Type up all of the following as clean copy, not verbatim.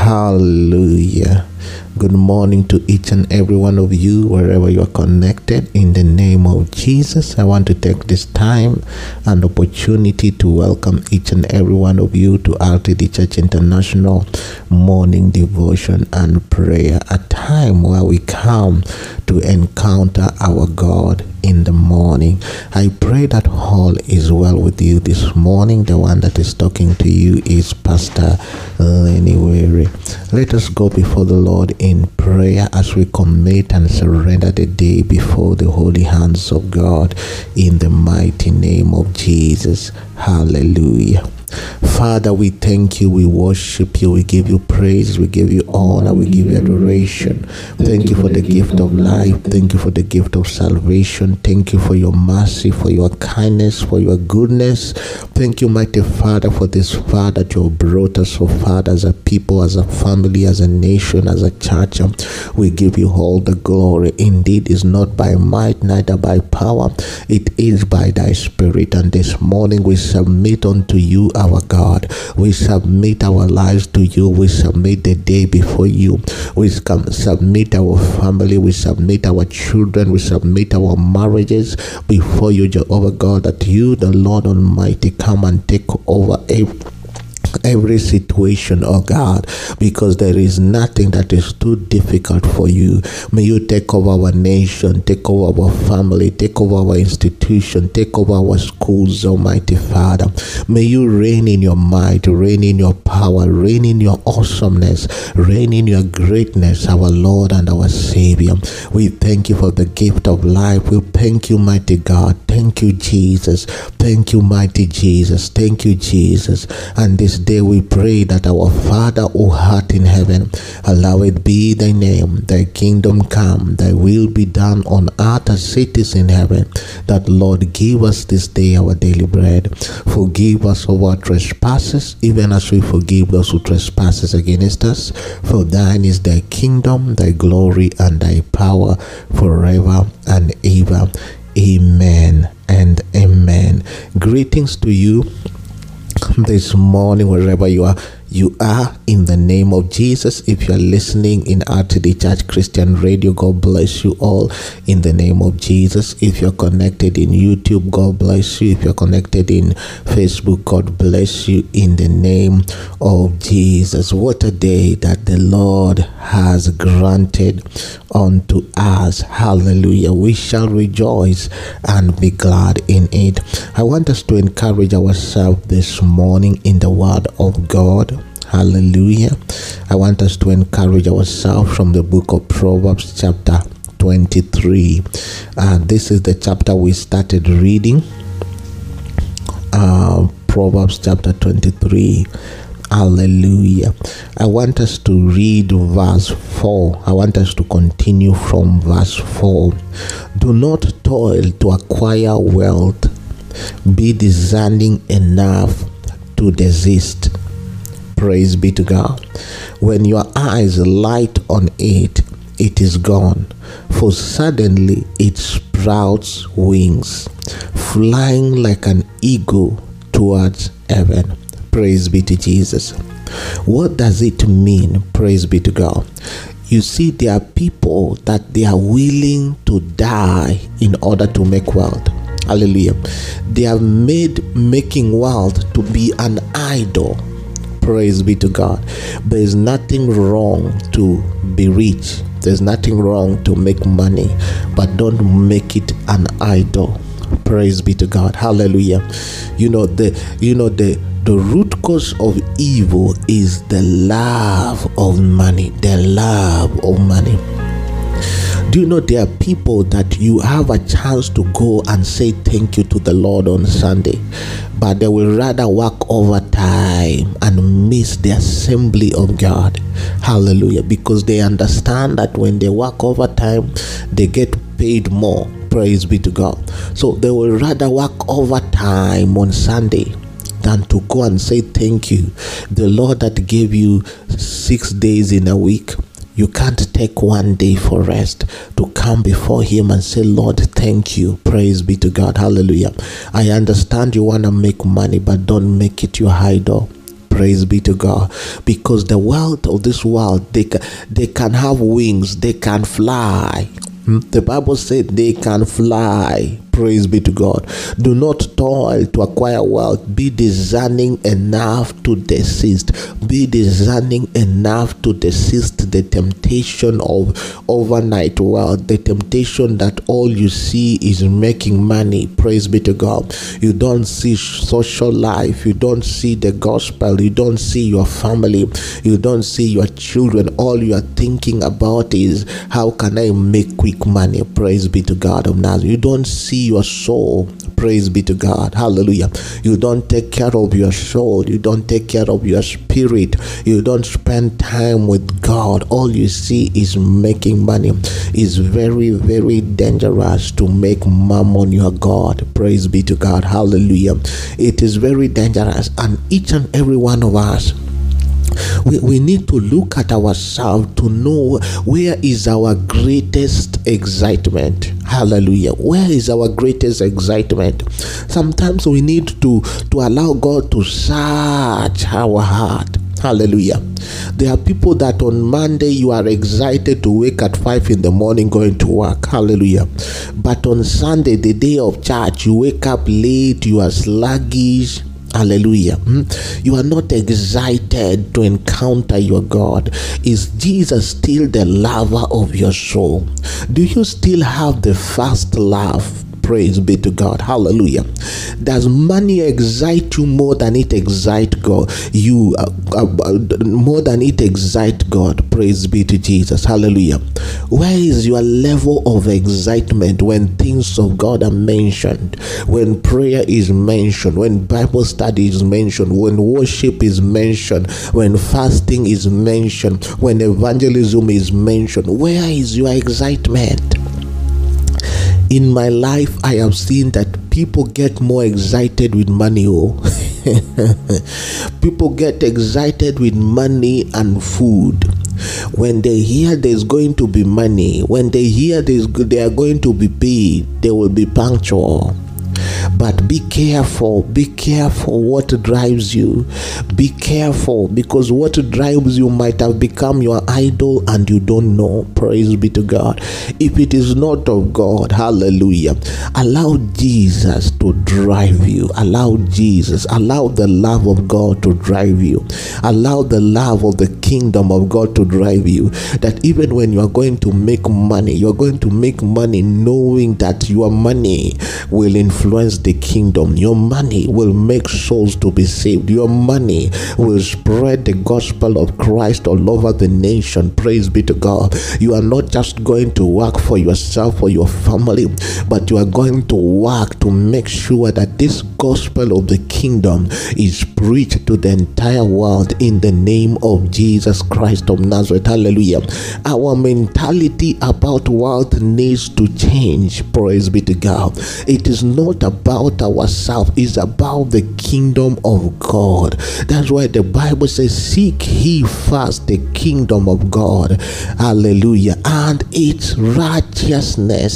Hallelujah. Good morning to each and every one of you, wherever you are connected. In the name of Jesus, I want to take this time and opportunity to welcome each and every one of you to RTD Church International morning devotion and prayer, a time where we come to encounter our God in the morning. I pray that all is well with you this morning. The one that is talking to you is Pastor Lenny Weary. Let us go before the Lord in prayer as we commit and surrender the day before the holy hands of God in the mighty name of Jesus. Hallelujah. Father, we thank you, we worship you, we give you praise, we give you honor, we give you adoration. Thank you for the gift of life. Thank you for the gift of salvation. Thank you for your mercy, for your kindness, for your goodness. Thank you, mighty Father, for this far that you have brought us so far as a people, as a family, as a nation, as a church. We give you all the glory. Indeed, it's not by might, neither by power. It is by thy Spirit. And this morning we submit unto you, our God. We submit our lives to you. We submit the day before you. We submit our family. We submit our children. We submit our marriages before you, Jehovah God, that you, the Lord Almighty, come and take over every situation, oh God, because there is nothing that is too difficult for you. May you take over our nation, take over our family, take over our institution, take over our schools, Almighty Father. May you reign in your might, reign in your power, reign in your awesomeness, reign in your greatness, our Lord and our Savior. We thank you for the gift of life. We thank you, mighty God. Thank you, Jesus. Thank you, mighty Jesus. Thank you, Jesus. And this day we pray that our Father who art in heaven, hallowed be thy name, thy kingdom come, thy will be done on earth as it is in heaven. That, Lord, give us this day our daily bread. Forgive us of our trespasses, even as we forgive those who trespass against us. For thine is thy kingdom, thy glory, and thy power forever and ever. Amen and amen. Greetings to you this morning, wherever you are in the name of Jesus. If you are listening in RTD Church Christian Radio, God bless you all in the name of Jesus. If you're connected in YouTube, God bless you. If you're connected in Facebook, God bless you in the name of Jesus. What a day that the Lord has granted unto us. Hallelujah. We shall rejoice and be glad in it. I want us to encourage ourselves this morning in the word of God. Hallelujah. I want us to encourage ourselves from the book of Proverbs chapter 23. This is the chapter we started reading. Proverbs chapter 23. Hallelujah. I want us to read verse 4. I want us to continue from verse 4. Do not toil to acquire wealth. Be discerning enough to desist. Praise be to God. When your eyes light on it, it is gone, for suddenly it sprouts wings, flying like an eagle towards heaven. Praise be to Jesus. What does it mean? Praise be to God. You see, there are people that they are willing to die in order to make wealth. Hallelujah. They have made making wealth to be an idol. Praise be to God. There is nothing wrong to be rich. There's nothing wrong to make money, but don't make it an idol. Praise be to God. Hallelujah. The root cause of evil is the love of money. The love of money. Do you know there are people that you have a chance to go and say thank you to the Lord on Sunday, but they will rather work overtime and miss the assembly of God. Hallelujah. Because they understand that when they work overtime, they get paid more. Praise be to God. So they will rather work overtime on Sunday than to go and say thank you. The Lord that gave you 6 days in a week, you can't take one day for rest to come before him and say, Lord, thank you. Praise be to God. Hallelujah. I understand you want to make money, but don't make it your idol. Praise be to God. Because the wealth of this world, they can have wings, they can fly. The Bible said they can fly. Praise be to God. Do not toil to acquire wealth. Be discerning enough to desist. Be discerning enough to desist the temptation of overnight wealth, the temptation that all you see is making money. Praise be to God. You don't see social life. You don't see the gospel. You don't see your family. You don't see your children. All you are thinking about is, how can I make quick money? Praise be to God of Nazareth. You don't see your soul. Praise be to God. Hallelujah. You don't take care of your soul. You don't take care of your spirit. You don't spend time with God. All you see is making money. It's very, very dangerous to make mammon your God. Praise be to God. Hallelujah. It is very dangerous. And each and every one of us, we need to look at ourselves to know where is our greatest excitement. Hallelujah. Where is our greatest excitement? Sometimes we need to allow God to search our heart. Hallelujah. There are people that on Monday you are excited to wake at 5 in the morning going to work. Hallelujah. But on Sunday, the day of church, you wake up late, you are sluggish. Hallelujah. You are not excited to encounter your God. Is Jesus still the lover of your soul? Do you still have the first love? Praise be to God. Hallelujah. Does money excite you more than it excites God? More than it excites God. Praise be to Jesus. Hallelujah. Where is your level of excitement when things of God are mentioned? When prayer is mentioned? When Bible study is mentioned? When worship is mentioned? When fasting is mentioned? When evangelism is mentioned? Where is your excitement? In my life, I have seen that people get more excited with money. People get excited with money and food. When they hear there's going to be money, when they hear they are going to be paid, they will be punctual. But be careful what drives you. Be careful, because what drives you might have become your idol and you don't know. Praise be to God. If it is not of God, hallelujah, allow Jesus to drive you. Allow the love of God to drive you. Allow the love of the kingdom of God to drive you. That even when you are going to make money, you're going to make money knowing that your money will influence the kingdom. Your money will make souls to be saved. Your money will spread the gospel of Christ all over the nation. Praise be to God. You are not just going to work for yourself or your family, but you are going to work to make sure that this gospel of the kingdom is preached to the entire world in the name of Jesus Christ of Nazareth. Hallelujah. Our mentality about wealth needs to change. Praise be to God. It is not about ourselves, it's about the kingdom of God. That's why the Bible says, seek ye first the kingdom of God. Hallelujah. And its righteousness.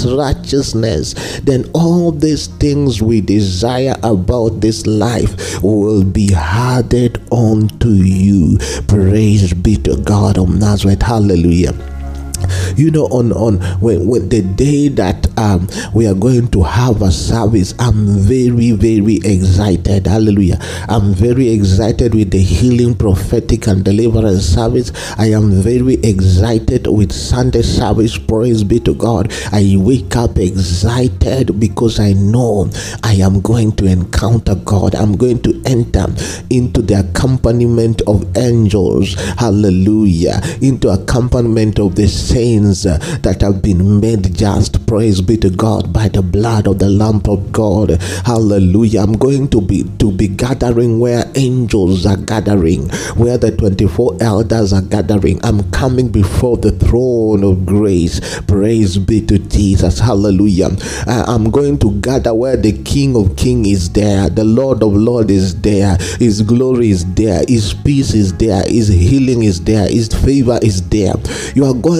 Then all these things we desire about this life will be added unto you. Praise be to God of Nazareth. Hallelujah. You know, when the day that we are going to have a service, I'm very, very excited. Hallelujah. I'm very excited with the healing, prophetic, and deliverance service. I am very excited with Sunday service. Praise be to God. I wake up excited because I know I am going to encounter God. I'm going to enter into the accompaniment of angels. Hallelujah. Into accompaniment of the saints that have been made just. Praise be to God, by the blood of the Lamb of God. Hallelujah. I'm going to be gathering where angels are gathering, where the 24 elders are gathering. I'm coming before the throne of grace. Praise be to Jesus. Hallelujah. I'm going to gather where the King of Kings is there, the Lord of Lords is there, His glory is there, His peace is there, His healing is there, His favor is there. You are going to such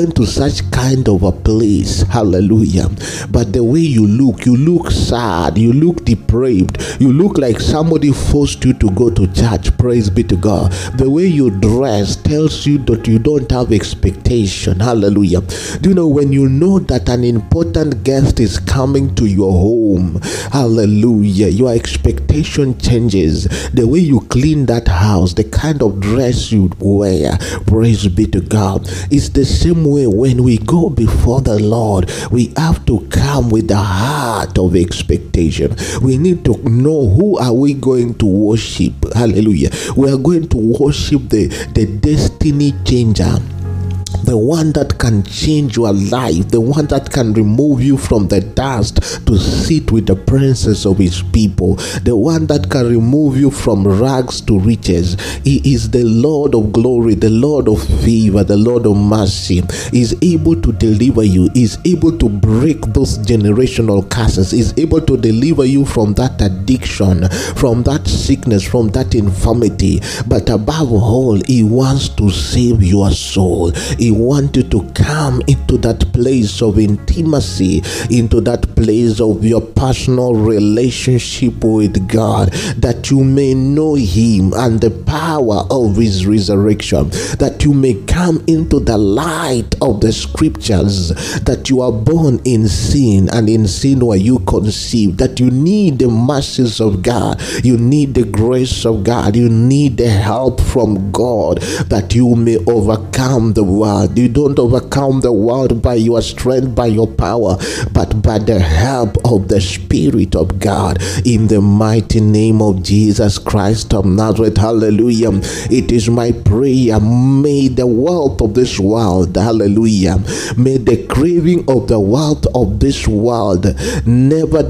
such kind of a place. Hallelujah. But the way you look sad, you look depraved, you look like somebody forced you to go to church. Praise be to God. The way you dress tells you that you don't have expectation. Hallelujah. Do you know when you know that an important guest is coming to your home? Hallelujah. Your expectation changes. The way you clean that house, the kind of dress you wear. Praise be to God. It's the same way when we go before the Lord, we have to come with the heart of expectation. We need to know who are we going to worship. Hallelujah. We are going to worship the destiny changer, the one that can change your life, the one that can remove you from the dust to sit with the princes of his people, the one that can remove you from rags to riches. He is the Lord of glory, the Lord of favor, the Lord of mercy. He is able to deliver you. He is able to break those generational curses. He is able to deliver you from that addiction, from that sickness, from that infirmity. But above all, he wants to save your soul. He wants you to come into that place of intimacy, into that place of your personal relationship with God, that you may know him and the power of his resurrection, that you may come into the light of the scriptures, that you are born in sin, and in sin were you conceived, that you need the mercies of God, you need the grace of God, you need the help from God, that you may overcome the world. You don't overcome the world by your strength, by your power, but by the help of the Spirit of God, in the mighty name of Jesus Christ of Nazareth. Hallelujah. It is my prayer, may the wealth of this world, hallelujah, may the craving of the wealth of this world never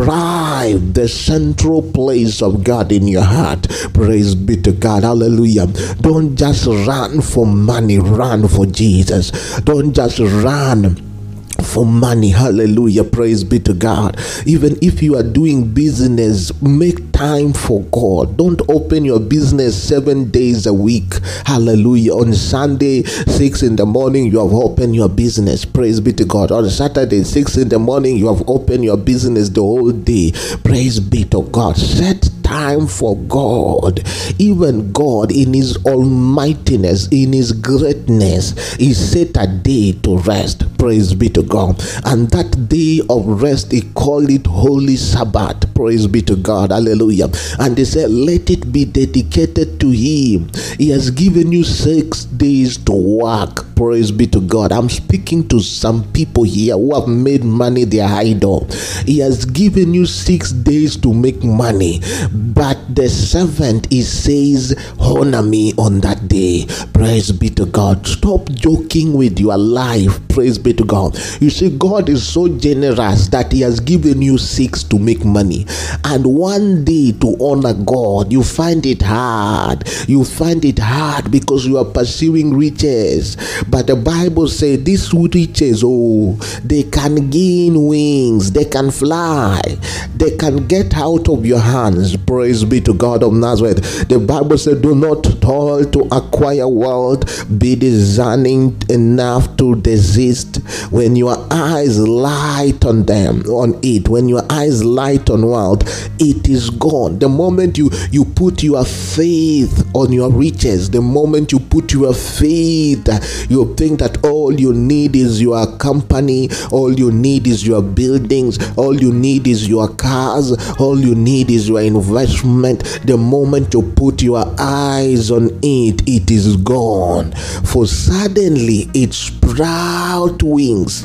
deprive the central place of God in your heart. Praise be to God. Hallelujah. Don't just run for money, run for Jesus. Don't just run for money. Hallelujah. Praise be to God. Even if you are doing business, make time for God. Don't open your business 7 days a week. Hallelujah. On Sunday 6 in the morning you have opened your business. Praise be to God. On Saturday 6 in the morning you have opened your business the whole day. Praise be to God. Set time for God. Even God in his almightiness, in his greatness, he set a day to rest. Praise be to God. And that day of rest, he called it Holy Sabbath. Praise be to God. Hallelujah. And they said, let it be dedicated to him. He has given you 6 days to work. Praise be to God. I'm speaking to some people here who have made money their idol. He has given you 6 days to make money, but the seventh, he says, honor me on that day. Praise be to God. Stop joking with your life. Praise be to God. You see, God is so generous that he has given you 6 to make money, and 1 day to honor God. You find it hard. You find it hard because you are pursuing riches. But the Bible says these riches, they can gain wings. They can fly. They can get out of your hands. Praise be to God of Nazareth. The Bible said, do not toil to acquire wealth. Be discerning enough to desist. When your eyes light on them, on it, when your eyes light on wealth, it is gone. The moment you put your faith on your riches, the moment you put your faith, you think that all you need is your company, all you need is your buildings, all you need is your cars, all you need is your investment. The moment you put your eyes on it, it is gone. For suddenly it sprouts wings.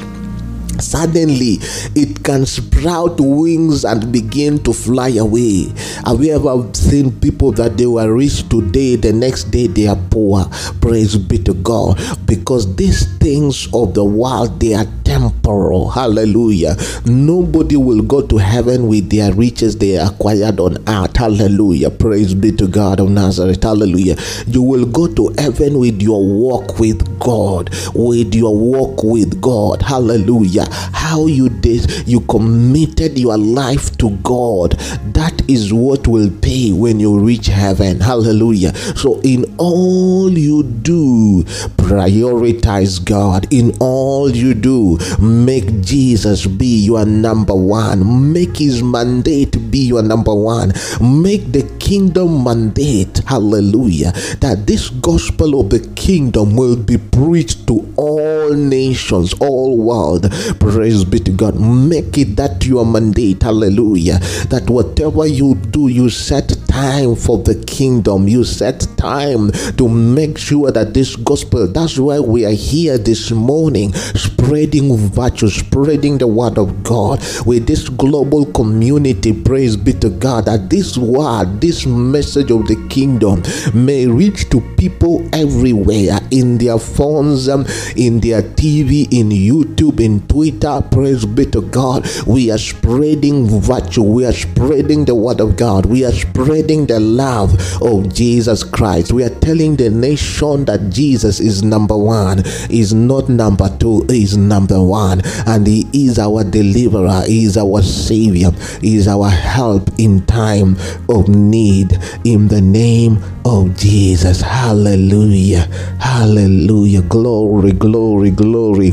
Suddenly it can sprout wings and begin to fly away. Have you ever seen people that they were rich today, the next day they are poor? Praise be to God. Because these things of the world, they are temporal. Hallelujah. Nobody will go to heaven with their riches they acquired on earth. Hallelujah. Praise be to God of Nazareth. Hallelujah. You will go to heaven with your walk with God. With your walk with God. Hallelujah. How you did, you committed your life to God. That is what will pay when you reach heaven. Hallelujah. So in all you do, prioritize God. In all you do, make Jesus be your number one. Make his mandate be your number one. Make the kingdom mandate, hallelujah, that this gospel of the kingdom will be preached to all nations, all world. Praise be to God. Make it that your mandate, hallelujah, that whatever you do, you set time for the kingdom. You set time to make sure that this gospel, that's why we are here this morning, spreading virtue, spreading the word of God with this global community. Praise be to God, that this word, this message of the kingdom may reach to people everywhere, in their phones, in their TV, in YouTube, in Twitter. Praise be to God. We are spreading virtue. We are spreading the word of God. We are spreading the love of Jesus Christ. We are telling the nation that Jesus is number one. Is not number two, is number one. And he is our deliverer. He is our savior. He is our help in time of need. In the name of Jesus. Hallelujah. Hallelujah. Glory, glory, glory.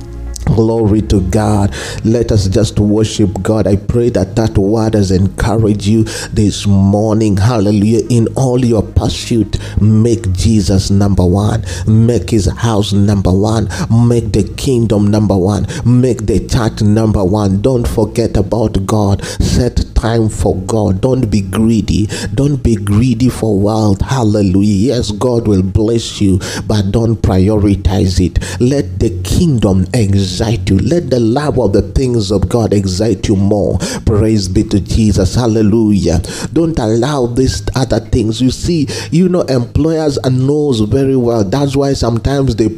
Glory to God. Let us just worship God. I pray that that word has encouraged you this morning. Hallelujah. In all your pursuit, make Jesus number one. Make his house number one. Make the kingdom number one. Make the church number one. Don't forget about God. Set time for God. Don't be greedy. Don't be greedy for wealth. Hallelujah. Yes, God will bless you, but don't prioritize it. Let the kingdom excite you. Let the love of the things of God excite you more. Praise be to Jesus. Hallelujah. Don't allow these other things. You see, employers knows very well. That's why sometimes they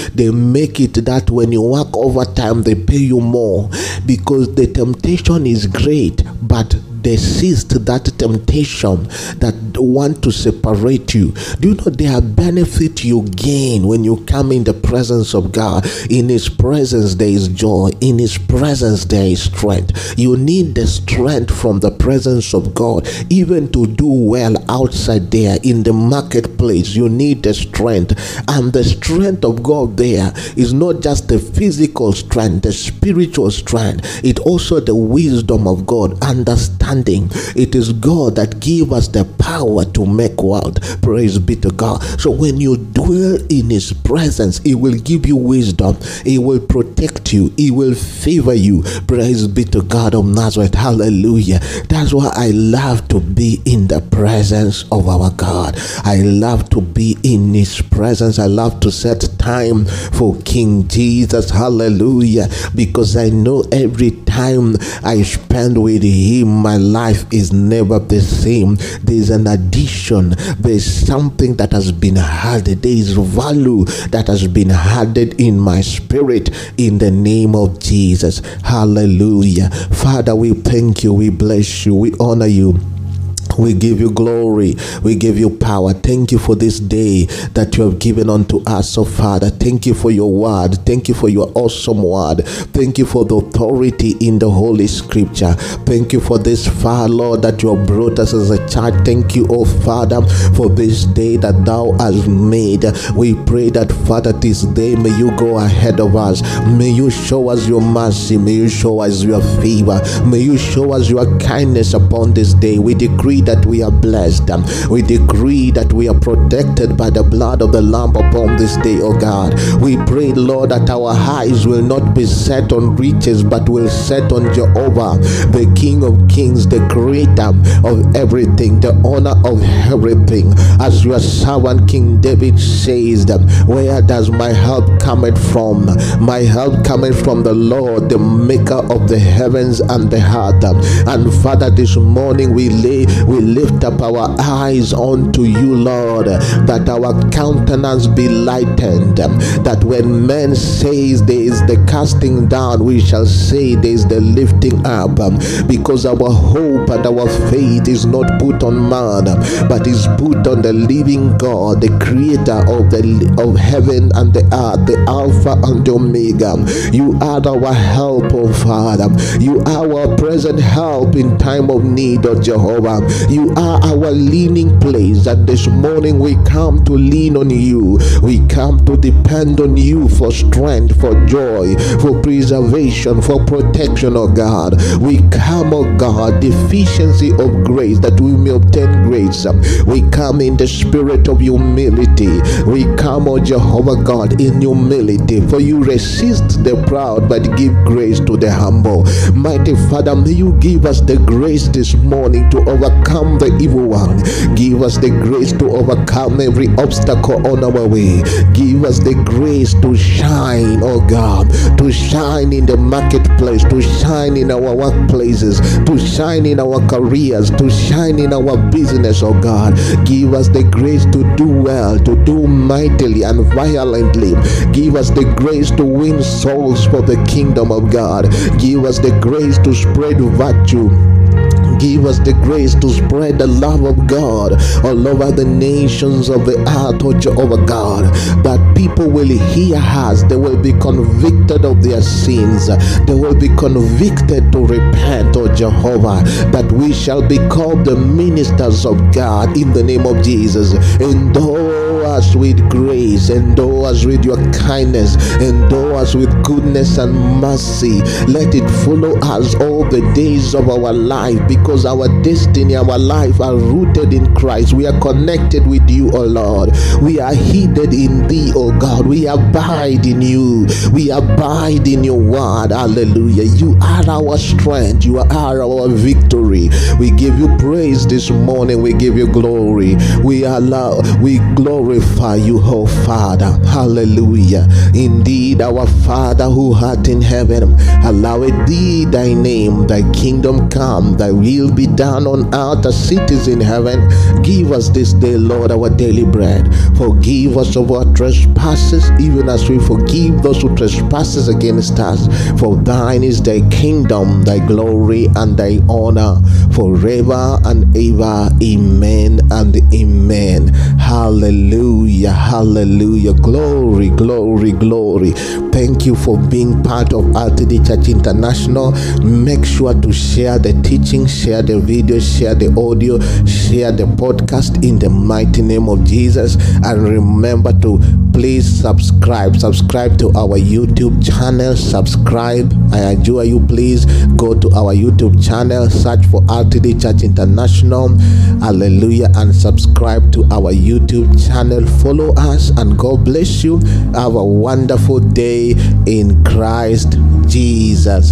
make it that when you work overtime, they pay you more, because the temptation is great, but resist that temptation that want to separate you. Do you know there are benefits you gain when you come in the presence of God? In his presence there is joy. In his presence there is strength. You need the strength from the presence of God, even to do well outside there in the marketplace. You need the strength, and the strength of God there is not just the physical strength, the spiritual strength. It also the wisdom of God, understanding. It is God that gives us the power to make wealth. Praise be to God. So when you dwell in his presence, he will give you wisdom. He will protect you. He will favor you. Praise be to God of Nazareth. Hallelujah. That's why I love to be in the presence of our God. I love to be in his presence. I love to set time for King Jesus. Hallelujah. Because I know every time I spend with him, my life is never the same. There's an addition. There's something that has been added. There is value that has been added in my spirit in the name of Jesus. Hallelujah. Father, we thank you. We bless you. We honor you. We give you glory. We give you power. Thank you for this day that you have given unto us. So Father, thank you for your word. Thank you for your awesome word. Thank you for the authority in the Holy Scripture. Thank you for this far, Lord, that you have brought us as a church. Thank you, oh Father, for this day that thou hast made. We pray that, Father, this day may you go ahead of us. May you show us your mercy. May you show us your favor. May you show us your kindness upon this day. We decree that we are blessed. We decree that we are protected by the blood of the Lamb upon this day, oh God. We pray, Lord, that our eyes will not be set on riches, but will set on Jehovah, the King of Kings, the creator of everything, the owner of everything. As your servant King David says, where does my help cometh from? My help cometh from the Lord, the maker of the heavens and the earth. And Father, this morning we We lift up our eyes unto you, Lord, that our countenance be lightened, that when men says there is the casting down, we shall say there is the lifting up, because our hope and our faith is not put on man, but is put on the living God, the creator of heaven and the earth, the Alpha and the Omega. You are our help, oh Father. You are our present help in time of need, oh Jehovah. You are our leaning place, and this morning we come to lean on you. We come to depend on you for strength, for joy, for preservation, for protection, oh God. We come, oh God, deficiency of grace, that we may obtain grace. We come in the spirit of humility. We come, oh Jehovah God, in humility, for you resist the proud but give grace to the humble. Mighty Father, may you give us the grace this morning to overcome the evil one. Give us the grace to overcome every obstacle on our way. Give us the grace to shine, oh God, to shine in the marketplace, to shine in our workplaces, to shine in our careers, to shine in our business, oh God. Give us the grace to do well, to do mightily and violently. Give us the grace to win souls for the kingdom of God. Give us the grace to spread virtue. Give us the grace to spread the love of God all over the nations of the earth, oh Jehovah God, that people will hear us. They will be convicted of their sins. They will be convicted to repent, oh Jehovah, that we shall be called the ministers of God in the name of Jesus. Endow us with grace, endow us with your kindness, endow us with goodness and mercy. Let it follow us all the days of our life, because our destiny, our life are rooted in Christ. We are connected with you, O Lord. We are hidden in thee, O God. We abide in you. We abide in your word. Hallelujah. You are our strength. You are our victory. We give you praise this morning. We give you glory. We glorify you, O Father. Hallelujah. Indeed, our Father who art in heaven, hallowed be thy name. Thy kingdom come. Thy will be done on earth as it is in heaven. Give us this day, Lord, our daily bread. Forgive us of our trespasses, even as we forgive those who trespass against us. For thine is thy kingdom, thy glory, and thy honor, forever and ever. Amen and amen. Hallelujah. Hallelujah. Glory, glory, glory. Thank you for being part of RTD Church International. Make sure to share the teaching, share the video, share the audio, share the podcast in the mighty name of Jesus. And remember to please subscribe to our YouTube channel. Subscribe. I adjure you, please go to our YouTube channel, search for RTD Church International. Hallelujah. And subscribe to our YouTube channel. Follow us, and God bless you. Have a wonderful day in Christ Jesus.